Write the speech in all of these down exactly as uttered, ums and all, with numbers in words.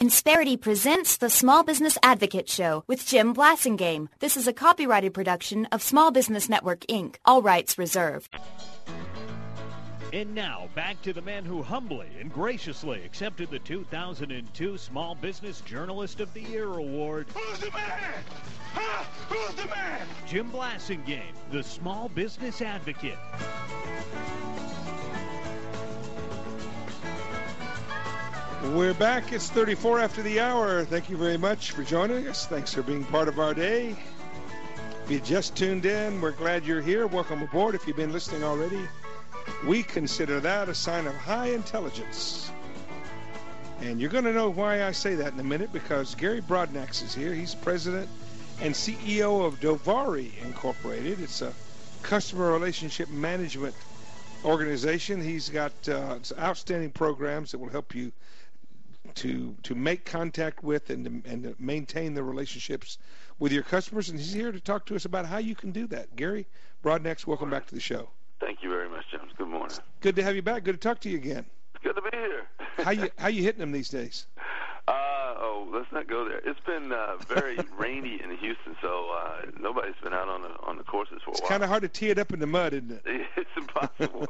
Insperity presents the Small Business Advocate Show with Jim Blasingame. This is a copyrighted production of Small Business Network, Incorporated. All rights reserved. And now, back to the man who humbly and graciously accepted the two thousand two Small Business Journalist of the Year Award. Who's the man? Huh? Who's the man? Jim Blasingame, the Small Business Advocate. We're back. It's thirty-four after the hour. Thank you very much for joining us. Thanks for being part of our day. If you just tuned in, we're glad you're here. Welcome aboard. If you've been listening already, we consider that a sign of high intelligence. And you're going to know why I say that in a minute, because Gary Brodnax is here. He's president and C E O of Dovari Incorporated. It's a customer relationship management organization. He's got uh, outstanding programs that will help you to to make contact with and to, and to maintain the relationships with your customers. And he's here to talk to us about how you can do that. Gary Brodnax, welcome back to the show. Thank you very much, James. Good morning. Good to have you back. Good to talk to you again. It's good to be here. how you how you hitting them these days? Uh, oh, let's not go there. It's been uh, very rainy in Houston, so uh, nobody's been out on the on the courses for a it's while. It's kind of hard to tee it up in the mud, isn't it? It's impossible.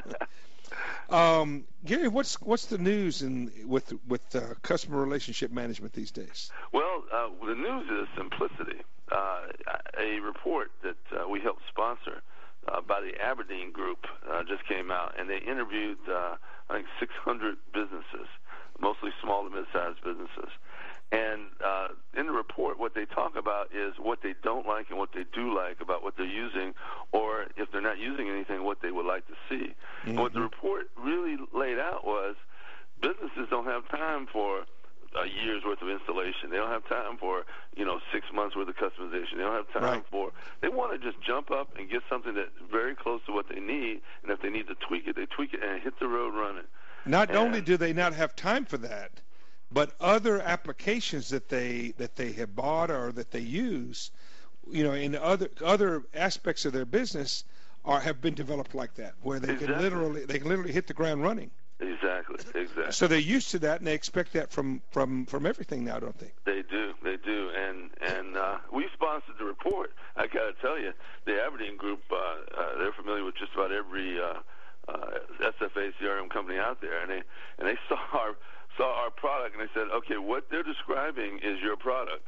um, Gary, what's what's the news in with with uh, customer relationship management these days? Well, uh, the news is simplicity. Uh, a report that uh, we helped sponsor Uh, by the Aberdeen Group uh, just came out, and they interviewed, uh, I think, six hundred businesses, mostly small to mid-sized businesses. And uh, in the report, what they talk about is what they don't like and what they do like about what they're using, or if they're not using anything, what they would like to see. Mm-hmm. And what the report really laid out was businesses don't have time for a year's worth of installation. They don't have time for, you know, six months worth of customization. They don't have time right. for, they want to just jump up and get something that's very close to what they need, and if they need to tweak it, they tweak it and hit the road running. Not and, only do they not have time for that, but other applications that they that they have bought or that they use, you know, in other other aspects of their business are have been developed like that, where they exactly. can literally they can literally hit the ground running. Exactly, exactly. So they're used to that, and they expect that from, from, from everything now, don't they? They do, they do. And and uh, we sponsored the report. I got to tell you, the Aberdeen Group, uh, uh, they're familiar with just about every uh, uh, S F A C R M company out there, and they and they saw our saw our product, and they said, okay, what they're describing is your product.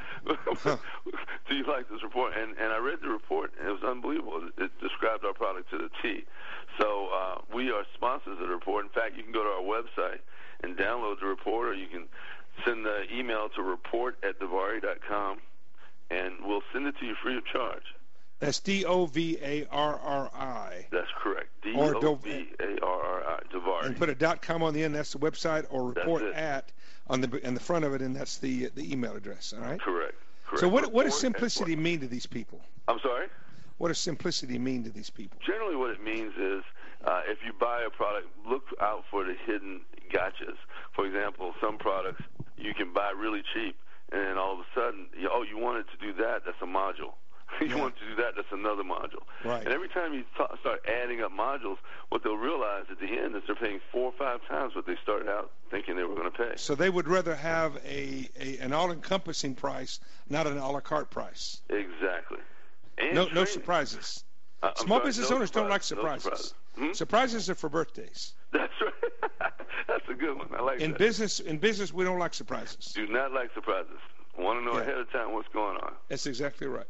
Do you like this report? And and I read the report, and it was unbelievable. It, it described our product to the T. So uh, we are sponsors of the report. In fact, you can go to our website and download the report, or you can send the email to report at dovari dot com, and we'll send it to you free of charge. That's D O V A R R I. That's correct. D O V A R R I, Dovari. And put a dot .com on the end, that's the website, or report at on the in the front of it, and that's the the email address, all right? Correct. Correct. So what what does Report simplicity mean to these people? I'm sorry? What does simplicity mean to these people? Generally what it means is uh, if you buy a product, look out for the hidden gotchas. For example, some products you can buy really cheap, and then all of a sudden, you, oh, you wanted to do that, that's a module. You yeah. want to do that, that's another module. Right. And every time you t- start adding up modules, what they'll realize at the end is they're paying four or five times what they started out thinking they were going to pay. So they would rather have a, a an all-encompassing price, not an a la carte price. Exactly. And no, training. no surprises. Uh, Small sorry, business no owners don't like surprises. surprises. No surprises. Hmm? Surprises are for birthdays. That's right. That's a good one. I like in that. business, in business, we don't like surprises. Do not like surprises. Want to know yeah. ahead of time what's going on. That's exactly right.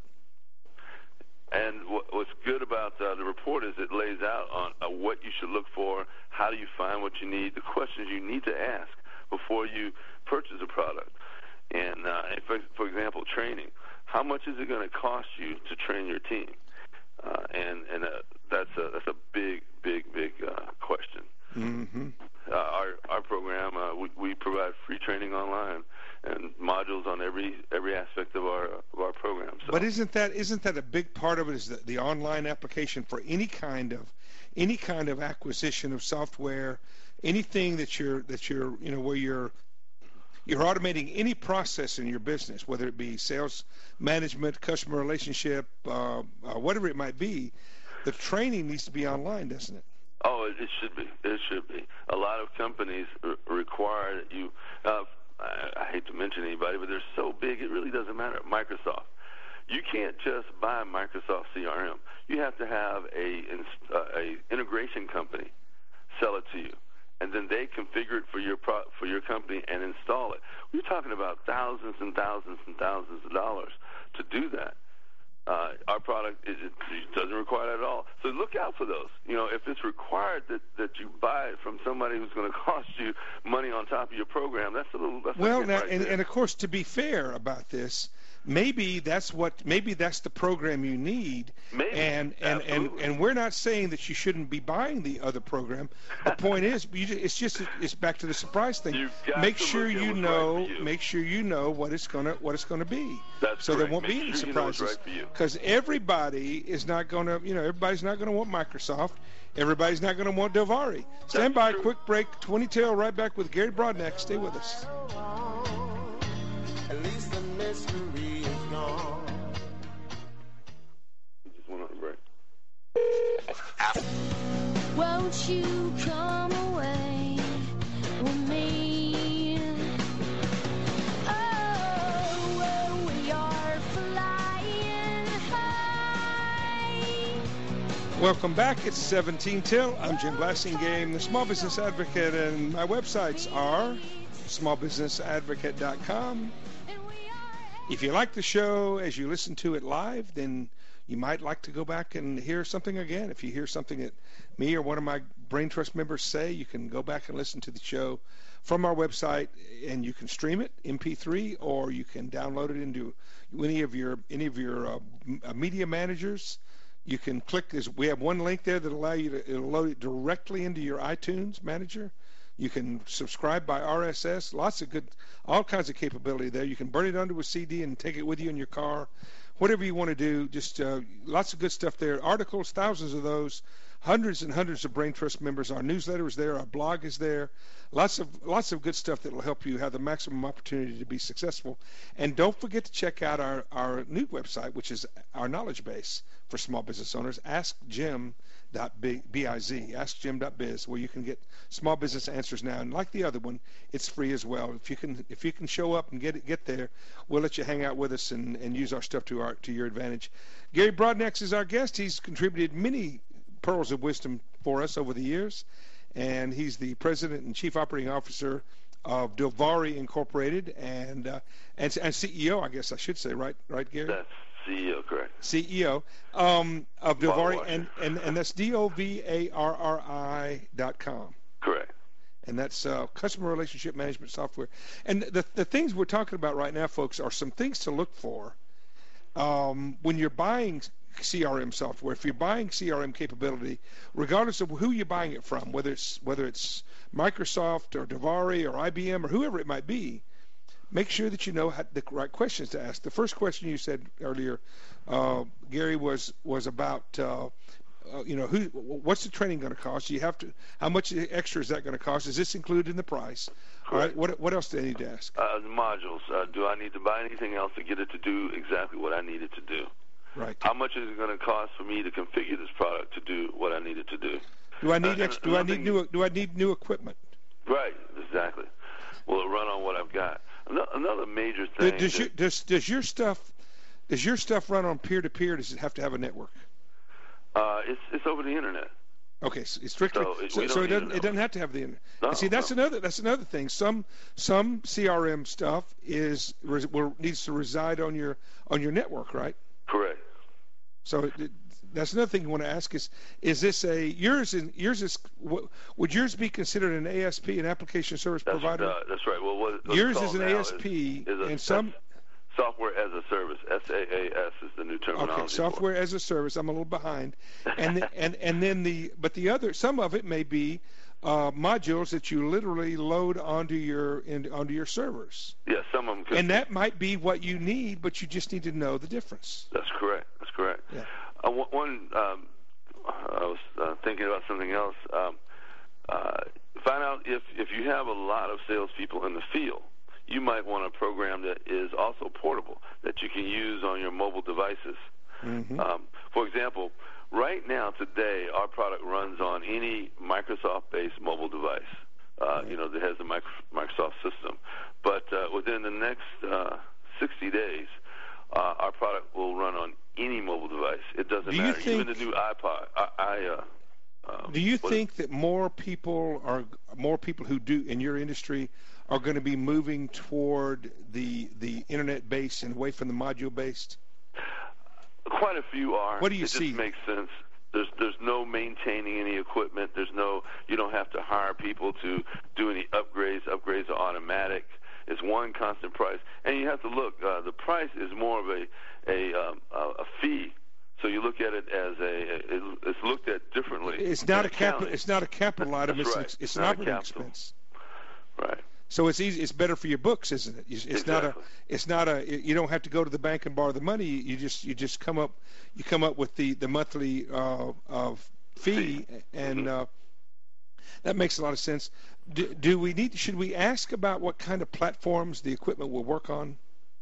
And what, what's good about uh, the report is it lays out on uh, what you should look for, how do you find what you need, the questions you need to ask before you purchase a product. And, uh, for, for example, training. How much is it going to cost you to train your team? Uh, and and uh, that's a that's a big, big, big uh, question. Mm-hmm. Uh, our our program, uh, we, we provide free training online and modules on every every aspect of our of our program. So. But isn't that isn't that a big part of it? Is the, the online application for any kind of any kind of acquisition of software, anything that you're that you're you know where you're you're automating any process in your business, whether it be sales management, customer relationship, uh, uh, whatever it might be. The training needs to be online, doesn't it? Oh, it, it should be. It should be. A lot of companies r- require that you. Uh, hate to mention anybody, but they're so big it really doesn't matter. Microsoft. You can't just buy Microsoft C R M. You have to have a, uh, a integration company sell it to you, and then they configure it for your pro- for your company and install it. We're talking about thousands and thousands and thousands of dollars to do that. Uh, our product is, it doesn't require that at all. So look out for those. You know, if it's required that, that you buy it from somebody who's going to cost you money on top of your program, that's a little. That's well, a now, right and, there. and of course, to be fair about this, maybe that's what maybe that's the program you need. Maybe. And and, and and we're not saying that you shouldn't be buying the other program. The point is, you just, it's just it's back to the surprise thing. You've got make to sure look at you what's know. right for you. Make sure you know what it's gonna what it's gonna be. That's so correct. there won't Make be any sure you know what's surprises. right for you. Because everybody is not gonna, you know, everybody's not gonna want Microsoft. Everybody's not gonna want Delvari. Stand That's by, true. quick break. twenty till, right back with Gary Broadnax. Stay with us. At least the mystery is gone. Just went on a break. Won't you come away with me? Oh, well, we are flying high. Welcome back. It's seventeen till. I'm Jim Blassingame, the Small Business Advocate, and my websites are small business advocate dot com. If you like the show as you listen to it live, then you might like to go back and hear something again. If you hear something that me or one of my Brain Trust members say, you can go back and listen to the show from our website, and you can stream it M P three, or you can download it into any of your any of your uh, media managers. You can click this. We have one link there that allow you to it'll load it directly into your iTunes manager. You can subscribe by R S S. Lots of good, all kinds of capability there. You can burn it onto a C D and take it with you in your car. Whatever you want to do, just uh, lots of good stuff there. Articles, thousands of those. Hundreds and hundreds of Brain Trust members. Our newsletter is there. Our blog is there. Lots of lots of good stuff that will help you have the maximum opportunity to be successful. And don't forget to check out our, our new website, which is our knowledge base for small business owners, ask jim dot biz, ask jim dot biz, where you can get small business answers now. And like the other one, it's free as well. If you can if you can show up and get it, get there, we'll let you hang out with us and, and use our stuff to our to your advantage. Gary Broadnax is our guest. He's contributed many pearls of wisdom for us over the years, and he's the president and chief operating officer of Delvari Incorporated, and uh, and, and C E O, I guess I should say, right, right, Gary? That's C E O, correct. C E O um, of Delvari, Water. and, and and that's D O V A R R I dot com. Correct. And that's uh, customer relationship management software. And the the things we're talking about right now, folks, are some things to look for um, when you're buying C R M software. If you're buying C R M capability, regardless of who you're buying it from, whether it's whether it's Microsoft or Delvari or I B M or whoever it might be, make sure that you know how, the right questions to ask. The first question you said earlier, uh, Gary, was was about uh, uh, you know who what's the training going to cost? You have to how much extra is that going to cost? Is this included in the price? All right. What what else do I need to ask? Uh, the modules. Uh, do I need to buy anything else to get it to do exactly what I need it to do? Right. How much is it going to cost for me to configure this product to do what I need it to do? Do I need Uh, ex- do I need thing- new do I need new equipment? Right, exactly. Will it run on what I've got? Ano- Another major thing. Does that- your does does your stuff does your stuff run on peer to peer? Does it have to have a network? uh, it's it's over the internet. Okay, so it's strictly So it- so, we so don't it need doesn't a it doesn't have to have the internet. No, And see, that's no. another that's another thing. Some some C R M stuff is res- will, needs to reside on your on your network, right? Correct. So it, it- that's another thing you want to ask is is this a yours is yours is w- would yours be considered an A S P, an application service That's provider? uh, that's right. Well, what, what's Yours called is an now A S P, is, is a, and some that's software as a service. S A A S is the new terminology. okay, software as a service. I'm a little behind, and the, and and then the but the other some of it may be uh, modules that you literally load onto your in, onto your servers, For. Yeah, some of them. Could and that might be what you need, but you just need to know the difference. That's correct. That's correct. Yeah. Uh, one, one um, I was uh, thinking about something else. Um, uh, find out if if you have a lot of salespeople in the field, you might want a program that is also portable that you can use on your mobile devices. Mm-hmm. Um, for example, right now today, our product runs on any Microsoft-based mobile device. uh, you know, that has the Microsoft system. But uh, within the next uh, sixty days, uh, our product will run on any mobile device. It doesn't Do you matter. think- Even the new iPod. I, I uh, uh, Do you what- think that more people are more people who do in your industry are going to be moving toward the the internet based and away from the module based? Quite a few are. What do you it see? Just makes sense. There's there's no maintaining any equipment. There's no you don't have to hire people to do any upgrades. Upgrades are automatic. It's one constant price, and you have to look. Uh, the price is more of a a um, a fee. So you look at it as a it, it's looked at differently. It's not in a capital. accounting. It's not a capital item. That's It's right. an, it's, It's an not a operating capital. expense. Right. So it's easy. It's better for your books, isn't it? It's it's not a. Exactly. It's not a. You don't have to go to the bank and borrow the money. You just you just come up. You come up with the the monthly uh, of fee, and uh, that makes a lot of sense. Do, do we need? Should we ask about what kind of platforms the equipment will work on?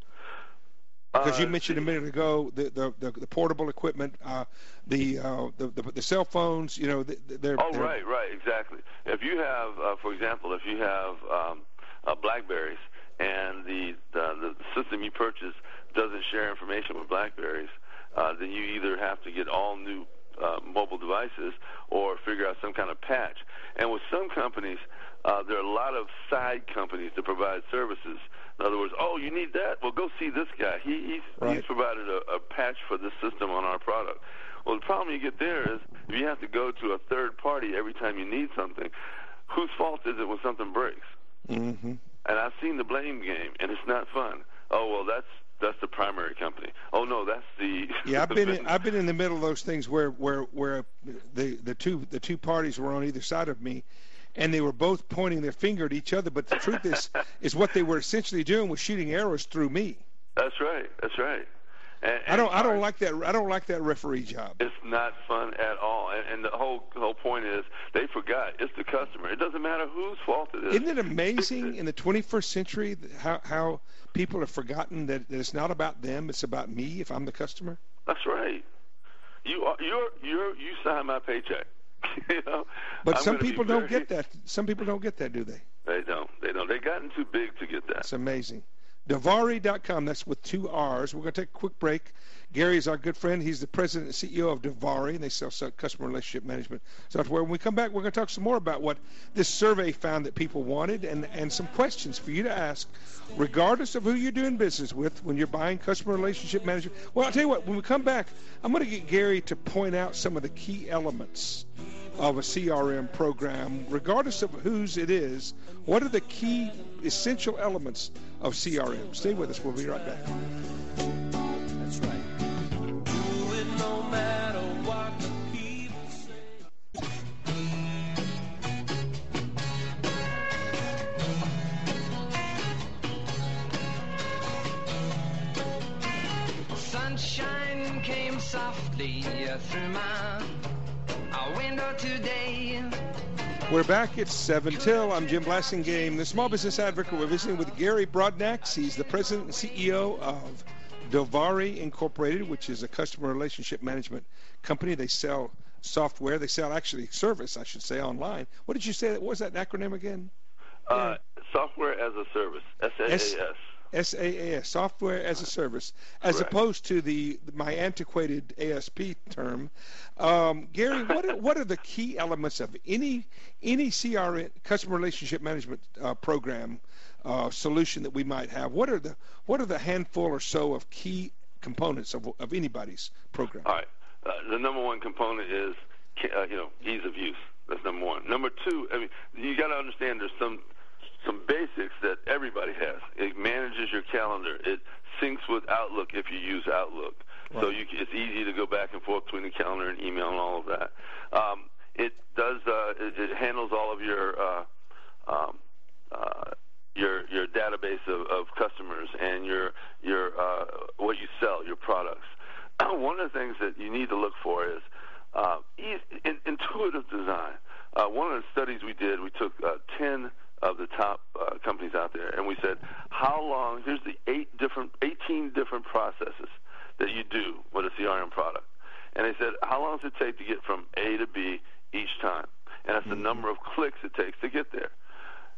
Because you Uh, mentioned a minute ago the the, the, the portable equipment, uh, the, uh, the the the cell phones. You know, they're. Oh, they're, right, right, exactly. If you have, uh, for example, if you have um, uh, BlackBerries and the, the the system you purchase doesn't share information with BlackBerries, uh, then you either have to get all new uh, mobile devices or figure out some kind of patch. And with some companies, uh, there are a lot of side companies that provide services. In other words, oh, you need that? Well, go see this guy. He, he's, Right. he's provided a, a patch for this system on our product. Well, the problem you get there is if you have to go to a third party every time you need something, whose fault is it when something breaks? Mm-hmm. And I've seen the blame game, and it's not fun. Oh, well, that's that's the primary company. Oh, no, that's the Yeah, I've the been in, business. I've been in the middle of those things where where where the the two the two parties were on either side of me, and they were both pointing their finger at each other. But the truth is, is what they were essentially doing was shooting arrows through me. That's right. That's right. And, I don't I don't and like that I don't like that referee job. It's not fun at all. And, and the whole whole point is they forgot it's the customer. It doesn't matter whose fault it is. Isn't it amazing in the twenty-first century how how people have forgotten that, that it's not about them, it's about me if I'm the customer? That's right. You are you're you're you sign my paycheck. you know. But I'm some gonna be people don't very- get that. Some people don't get that, do they? They don't. They don't. They've gotten too big to get that. It's amazing. Davari dot com, that's with two R's. We're going to take a quick break. Gary is our good friend. He's the president and C E O of Davari, and they sell customer relationship management software. When we come back, we're going to talk some more about what this survey found that people wanted and, and some questions for you to ask, regardless of who you're doing business with when you're buying customer relationship management. Well, I'll tell you what, when we come back, I'm going to get Gary to point out some of the key elements of a C R M program, regardless of whose it is. What are the key essential elements of C R M? Stay with us. We'll be right back. That's right. Do it no matter what the people say. Sunshine came softly through my uh, window today. We're back at seven till. I'm Jim Blassingame, the Small Business Advocate. We're visiting with Gary Brodnax. He's the president and C E O of Davari Incorporated, which is a customer relationship management company. They sell software. They sell actually service, I should say, online. What did you say? What was that acronym again? Uh, software as a service, S A A S. S A A S, software as a service, as Correct. opposed to the my antiquated A S P term. Um, Gary, what are, what are the key elements of any any C R M, customer relationship management uh, program uh, solution that we might have? What are the what are the handful or so of key components of of anybody's program? All right. Uh, the number one component is, uh, you know, ease of use. That's number one. Number two, I mean, you got to understand there's some some basics that everybody has. It manages your calendar. It syncs with Outlook if you use Outlook. So you, it's easy to go back and forth between the calendar and email and all of that. Um, it does. Uh, it, it handles all of your uh, um, uh, your your database of, of customers and your your uh, what you sell, your products. One of the things that you need to look for is uh, ease, in, intuitive design. Uh, one of the studies we did, we took uh, ten of the top uh, companies out there, and we said, how long, here's the eight different, eighteen different processes that you do with a C R M product. And they said, how long does it take to get from A to B each time? And that's the number of clicks it takes to get there.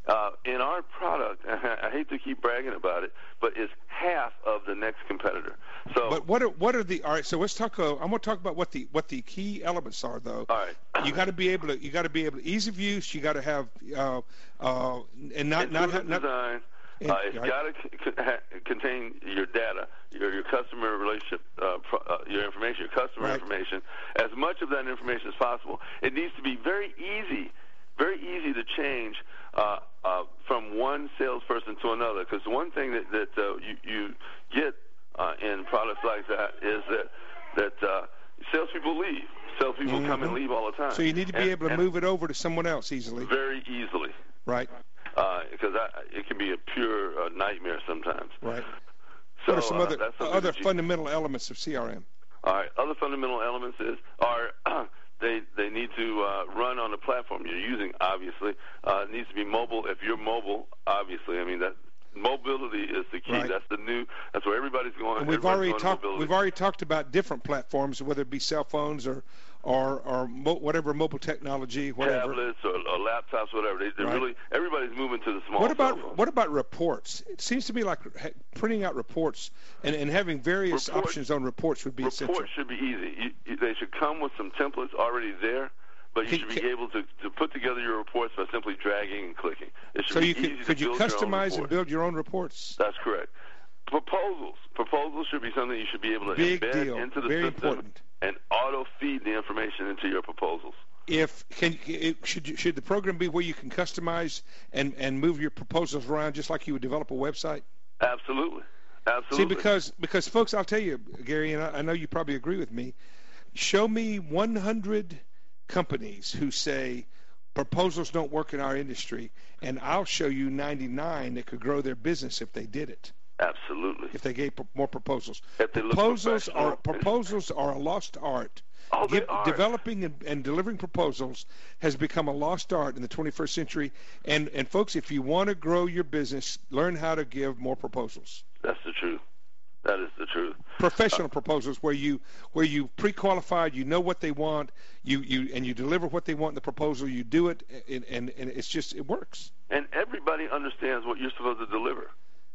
uh, in our product, I hate to keep bragging about it, but it's half of the next competitor. So, but what are what are the all right? So let's talk. Uh, I'm going to talk about what the what the key elements are, though. All right. You got to be able to. You got to be able to ease of use. You got to have uh, uh, and not not have not. Design. And, uh, it's right. got to c- ha- contain your data, your your customer relationship, uh, pro- uh, your information, your customer right. information, as much of that information as possible. It needs to be very easy, very easy to change uh, uh, from one salesperson to another. Because one thing that that uh, you you get uh, in products like that is that that uh, salespeople leave. Salespeople mm-hmm. come and leave all the time. So you need to be and, able to move it over to someone else easily. Very easily. Right. Because uh, it can be a pure uh, nightmare sometimes. Right. So, what are some uh, other other fundamental elements of C R M? All right. Other fundamental elements is are uh, they they need to uh, run on the platform you're using. Obviously, uh, it needs to be mobile. If you're mobile, obviously, I mean that mobility is the key. Right. That's the new. That's where everybody's going. And we've everybody's already going talked. We've already talked about different platforms, whether it be cell phones or or or mo- whatever mobile technology, whatever. Tablets or, or laptops, whatever. They, they're Right. really everybody's moving to the small. What about cell phone. what about reports? It seems to me like ha- printing out reports and, and having various Report- options on reports would be Reports essential. should be easy. You, you, they should come with some templates already there, but you Can- should be can- able to, to put together your reports by simply dragging and clicking. It should So be you could easy could to you build your own customize and report. build your own reports? That's correct. Proposals. Proposals should be something you should be able to Big embed deal. into the Very system important. and auto feed the information into your proposals. If can it, should you- should the program be where you can customize and, and move your proposals around just like you would develop a website? Absolutely. Absolutely. See, because because folks, I'll tell you, Gary, and I, I know you probably agree with me. Show me one hundred companies who say proposals don't work in our industry, and I'll show you ninety-nine that could grow their business if they did it. Absolutely. If they gave pro- more proposals. If they look Proposals professional. are proposals are a lost art. Oh, they Give- are. Developing and, and delivering proposals has become a lost art in the twenty-first century. And and folks, if you want to grow your business, learn how to give more proposals. That's the truth. That is the truth. Professional proposals where you where you pre-qualified, you know what they want, you, you and you deliver what they want in the proposal. You do it, and, and, and it's just it works. And everybody understands what you're supposed to deliver.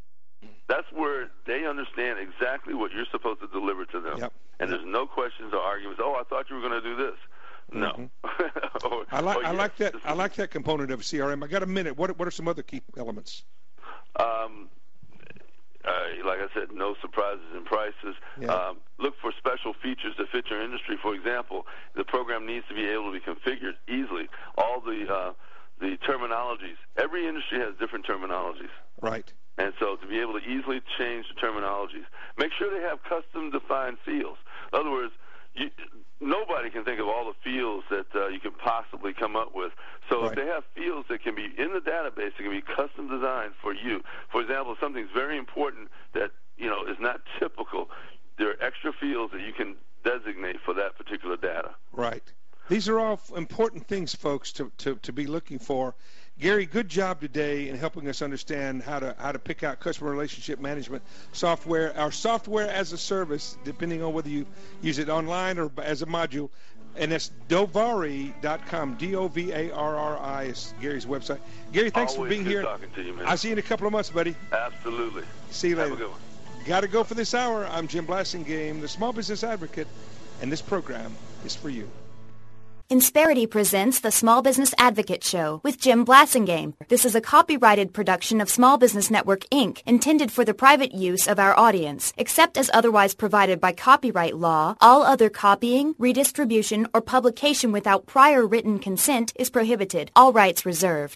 That's where they understand exactly what you're supposed to deliver to them. Yep. And Yep. there's no questions or arguments. Oh, I thought you were going to do this. No. Mm-hmm. or, I like or, I yes, like that this I is- like that component of C R M. I got a minute. What what are some other key elements? Um, uh, like I said, no surprises in prices. Yeah. Um, look for special features that fit your industry. For example, the program needs to be able to be configured easily. All the uh, the terminologies. Every industry has different terminologies. Right. And so to be able to easily change the terminologies, make sure they have custom-defined fields. In other words, you, nobody can think of all the fields that uh, you can possibly come up with. So Right. if they have fields that can be in the database, that can be custom designed for you. For example, if something's very important that you know is not typical, there are extra fields that you can designate for that particular data. Right. These are all f- important things, folks, to, to, to be looking for. Gary, good job today in helping us understand how to how to pick out customer relationship management software, our software as a service, depending on whether you use it online or as a module. And that's dovari dot com, D O V A R R I is Gary's website. Gary, thanks Always for being good here. talking to you, man. I'll see you in a couple of months, buddy. Absolutely. See you later. Have a good one. Got to go for this hour. I'm Jim Blassingame, the Small Business Advocate, and this program is for you. Insperity presents the Small Business Advocate Show with Jim Blassingame. This is a copyrighted production of Small Business Network, Incorporated, intended for the private use of our audience. Except as otherwise provided by copyright law, all other copying, redistribution, or publication without prior written consent is prohibited. All rights reserved.